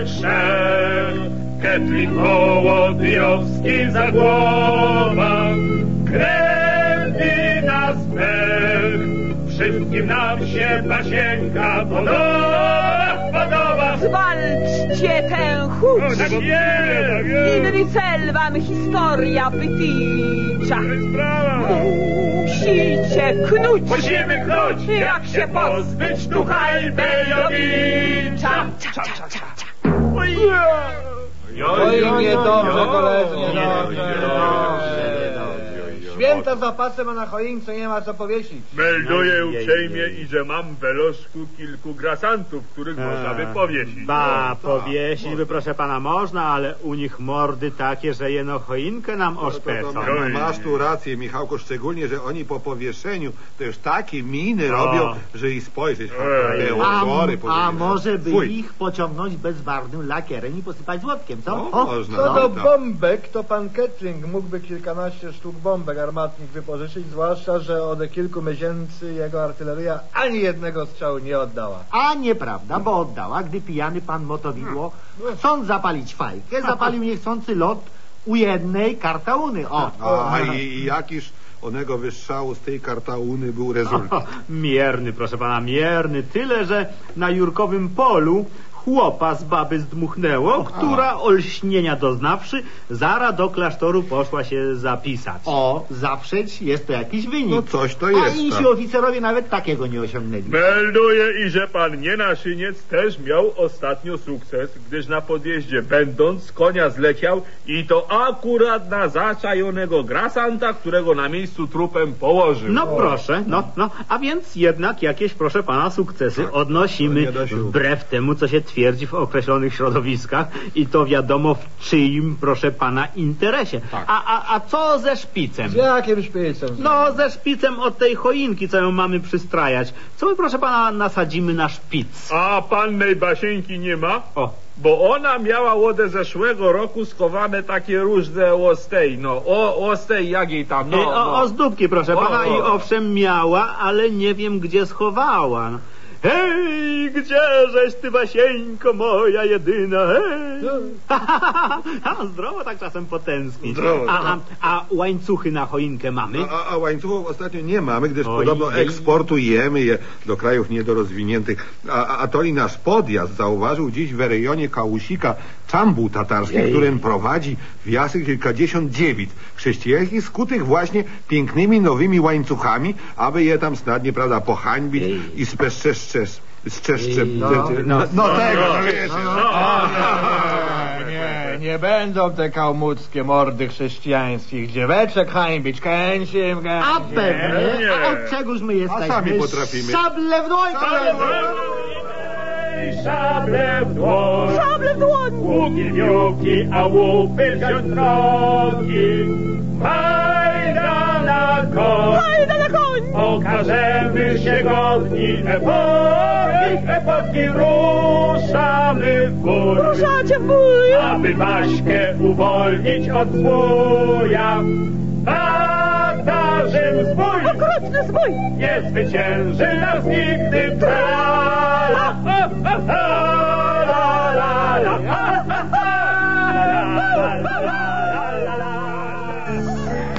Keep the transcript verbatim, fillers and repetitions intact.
we trzech. Ketling Hołodyjowski za głowa, krewny nas pech. Wszystkim nam się Basieńka podoba, podoba. Zwalczcie tę chuć. Tak jest, Inny cel wam historia wytycza. Musicie knuć. Musimy knuć, jak się pozbyć ducha Albejowicza. Cza, cza, cza, cza. Oj, niedobrze, koledzy, niedobrze. Święta za pasem, a na choince nie ma co powiesić. Melduję uprzejmie i że mam w lożku kilku grasantów, których można by powiesić. Ba, powiesić by, proszę pana, można, ale u nich mordy takie, że jeno choinkę nam oszpecą. To, to, to, masz tu rację, Michałko, szczególnie, że oni po powieszeniu to już takie miny robią, że i spojrzeć te otwory. A, a może by Fuj. ich pociągnąć bezbarwnym lakierem i posypać złotkiem, co? No, można, co no, do tak. bombek, to pan Ketling mógłby kilkanaście sztuk bombek armatnik wypożyczyć, zwłaszcza, że od kilku miesięcy jego artyleria ani jednego strzału nie oddała. A nieprawda, bo oddała, gdy pijany pan Motowidło, chcąc zapalić fajkę, zapalił niechcący lot u jednej kartauny. O, A i, i jakiż onego wystrzału z tej kartauny był rezultat? Mierny, proszę pana, mierny. Tyle, że na Jurkowym polu chłopa z baby zdmuchnęło, która olśnienia doznawszy, zara do klasztoru poszła się zapisać. O, zaprzeć jest to jakiś wynik. No coś to jest. A insi oficerowie nawet takiego nie osiągnęli. Melduję i że pan Nienaszyniec też miał ostatnio sukces, gdyż na podjeździe będąc z konia zleciał i to akurat na zaczajonego grasanta, którego na miejscu trupem położył. No proszę, no, no, a więc jednak jakieś, proszę pana, sukcesy tak, odnosimy wbrew temu, co się twierdzi w określonych środowiskach i to wiadomo w czyim, proszę pana, interesie. Tak. A, a, a co ze szpicem? Z jakim szpicem? No, ze szpicem od tej choinki, co ją mamy przystrajać. Co my, proszę pana, nasadzimy na szpic? A pannej Basieńki nie ma? O. Bo ona miała ode zeszłego roku schowane takie różne łostej, no, o, łostej, jak jej tam, no, I, o, no. ozdóbki, proszę o, pana, o. i owszem miała, ale nie wiem, gdzie schowała. No. Hej, gdzieżeś ty, Basieńko moja jedyna, hej! A zdrowo tak czasem potęsknić. Zdrowo, a, a, a łańcuchy na choinkę mamy? A, a łańcuchów ostatnio nie mamy, gdyż Oj, podobno jej. eksportujemy je do krajów niedorozwiniętych. A, a, a to i nasz podjazd zauważył dziś w rejonie Kałusika czambuł tatarski, Jej. którym prowadzi w jasy kilkadziesiąt dziewic chrześcijańskich skutych właśnie pięknymi nowymi łańcuchami, aby je tam snadnie, prawda, pohańbić Jej. i speszczeszczesz. Szczeszczę. No, No, no, no tego, no wiecie. Nie, nie będą te kałmuckie mordy chrześcijańskich dzieweczek hańbić. Kęcim, A pewnie, nie. a od czegoż my jesteśmy? sami potrafimy. Szable w dłoń! Szable w dłoń, Szable w dłoń. łuki wiółki, a łupy wziąć drogi. Majda na koń, Fajda na koń. okażemy się godni epoki, epoki ruszamy w bój. Ruszacie w bój. Aby Baśkę uwolnić od zbója. Tatarzym zbój Okrutny zbój. nie zwycięży nas nigdy. Tra, la, la, la, la.